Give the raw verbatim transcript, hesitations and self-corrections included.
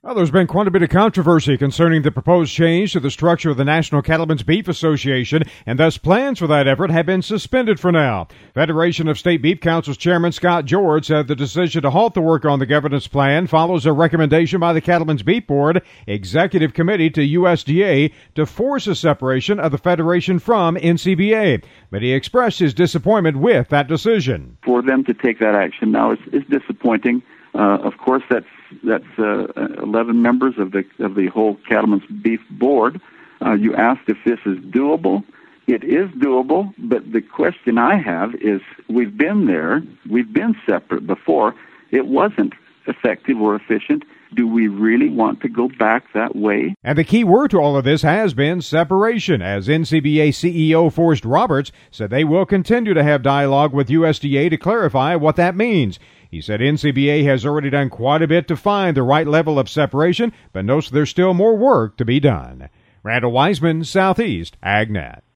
Well, there's been quite a bit of controversy concerning the proposed change to the structure of the National Cattlemen's Beef Association, and thus plans for that effort have been suspended for now. Federation of State Beef Council's Chairman Scott George said the decision to halt the work on the governance plan follows a recommendation by the Cattlemen's Beef Board Executive Committee to U S D A to force a separation of the Federation from N C B A. But he expressed his disappointment with that decision. For them to take that action now is, is disappointing. Uh, of course, that's that's uh, eleven members of the of the whole Cattlemen's Beef Board. Uh, you asked if this is doable. It is doable, but the question I have is: we've been there, we've been separate before. It wasn't effective or efficient. Do we really want to go back that way? And the key word to all of this has been separation, as N C B A C E O Forrest Roberts said they will continue to have dialogue with U S D A to clarify what that means. He said N C B A has already done quite a bit to find the right level of separation, but notes there's still more work to be done. Randall Wiseman, Southeast AgNet.